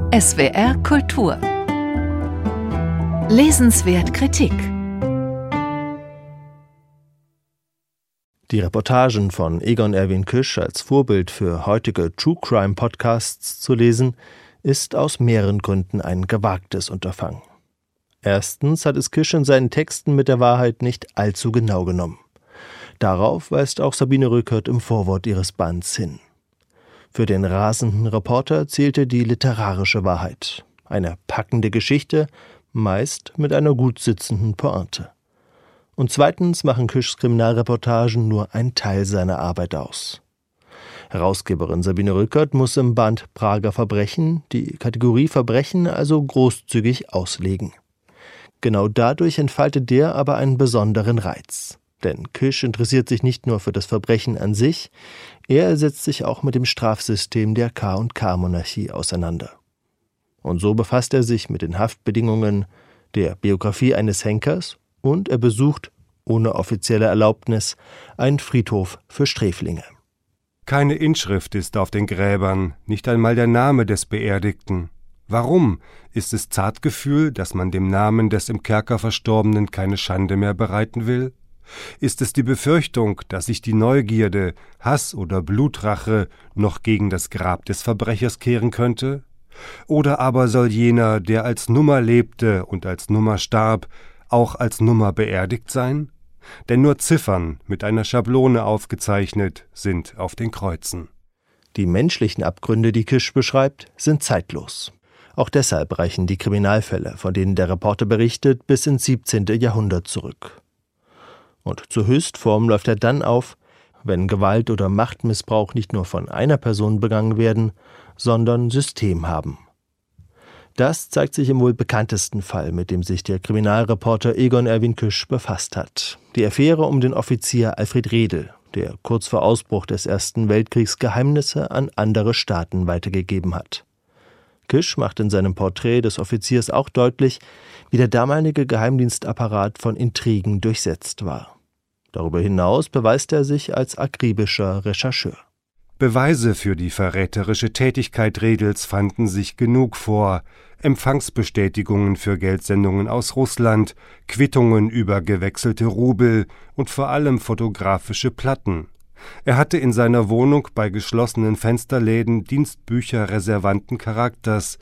SWR Kultur. Lesenswert Kritik. Die Reportagen von Egon Erwin Küsch als Vorbild für heutige True-Crime-Podcasts zu lesen, ist aus mehreren Gründen ein gewagtes Unterfangen. Erstens hat es Küsch in seinen Texten mit der Wahrheit nicht allzu genau genommen. Darauf weist auch Sabine Rückert im Vorwort ihres Bands hin. Für den rasenden Reporter zählte die literarische Wahrheit. Eine packende Geschichte, meist mit einer gut sitzenden Pointe. Und zweitens machen Küschs Kriminalreportagen nur einen Teil seiner Arbeit aus. Herausgeberin Sabine Rückert muss im Band Prager Verbrechen die Kategorie Verbrechen also großzügig auslegen. Genau dadurch entfaltet der aber einen besonderen Reiz. Denn Küsch interessiert sich nicht nur für das Verbrechen an sich, er setzt sich auch mit dem Strafsystem der K&K-Monarchie auseinander. Und so befasst er sich mit den Haftbedingungen der Biografie eines Henkers und er besucht, ohne offizielle Erlaubnis, einen Friedhof für Sträflinge. Keine Inschrift ist auf den Gräbern, nicht einmal der Name des Beerdigten. Warum? Ist es Zartgefühl, dass man dem Namen des im Kerker Verstorbenen keine Schande mehr bereiten will? Ist es die Befürchtung, dass sich die Neugierde, Hass oder Blutrache noch gegen das Grab des Verbrechers kehren könnte? Oder aber soll jener, der als Nummer lebte und als Nummer starb, auch als Nummer beerdigt sein? Denn nur Ziffern, mit einer Schablone aufgezeichnet, sind auf den Kreuzen. Die menschlichen Abgründe, die Küsch beschreibt, sind zeitlos. Auch deshalb reichen die Kriminalfälle, von denen der Reporter berichtet, bis ins 17. Jahrhundert zurück. Und zur Höchstform läuft er dann auf, wenn Gewalt oder Machtmissbrauch nicht nur von einer Person begangen werden, sondern System haben. Das zeigt sich im wohl bekanntesten Fall, mit dem sich der Kriminalreporter Egon Erwin Küsch befasst hat. Die Affäre um den Offizier Alfred Redl, der kurz vor Ausbruch des Ersten Weltkriegs Geheimnisse an andere Staaten weitergegeben hat. Küsch macht in seinem Porträt des Offiziers auch deutlich, wie der damalige Geheimdienstapparat von Intrigen durchsetzt war. Darüber hinaus beweist er sich als akribischer Rechercheur. Beweise für die verräterische Tätigkeit Redls fanden sich genug vor. Empfangsbestätigungen für Geldsendungen aus Russland, Quittungen über gewechselte Rubel und vor allem fotografische Platten. Er hatte in seiner Wohnung bei geschlossenen Fensterläden Dienstbücher reservanten Charakters,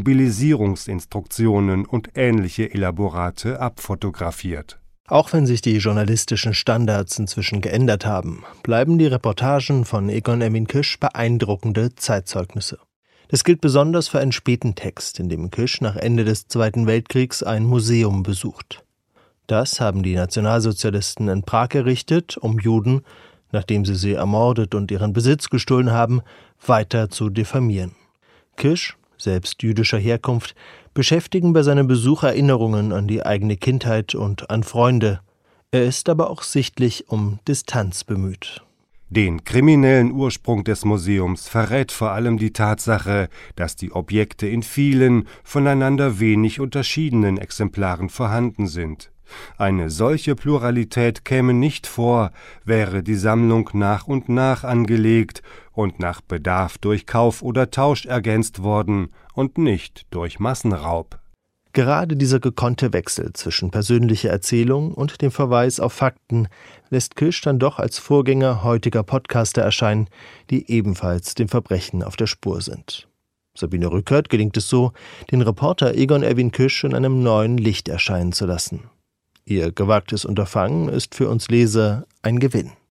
Mobilisierungsinstruktionen und ähnliche Elaborate abfotografiert. Auch wenn sich die journalistischen Standards inzwischen geändert haben, bleiben die Reportagen von Egon Erwin Küsch beeindruckende Zeitzeugnisse. Das gilt besonders für einen späten Text, in dem Küsch nach Ende des Zweiten Weltkriegs ein Museum besucht. Das haben die Nationalsozialisten in Prag errichtet, um Juden, nachdem sie ermordet und ihren Besitz gestohlen haben, weiter zu diffamieren. Küsch, selbst jüdischer Herkunft, beschäftigen bei seinem Besuch Erinnerungen an die eigene Kindheit und an Freunde. Er ist aber auch sichtlich um Distanz bemüht. Den kriminellen Ursprung des Museums verrät vor allem die Tatsache, dass die Objekte in vielen, voneinander wenig unterschiedenen Exemplaren vorhanden sind. Eine solche Pluralität käme nicht vor, wäre die Sammlung nach und nach angelegt und nach Bedarf durch Kauf oder Tausch ergänzt worden und nicht durch Massenraub. Gerade dieser gekonnte Wechsel zwischen persönlicher Erzählung und dem Verweis auf Fakten lässt Küsch dann doch als Vorgänger heutiger Podcaster erscheinen, die ebenfalls dem Verbrechen auf der Spur sind. Sabine Rückert gelingt es so, den Reporter Egon Erwin Küsch in einem neuen Licht erscheinen zu lassen. Ihr gewagtes Unterfangen ist für uns Leser ein Gewinn.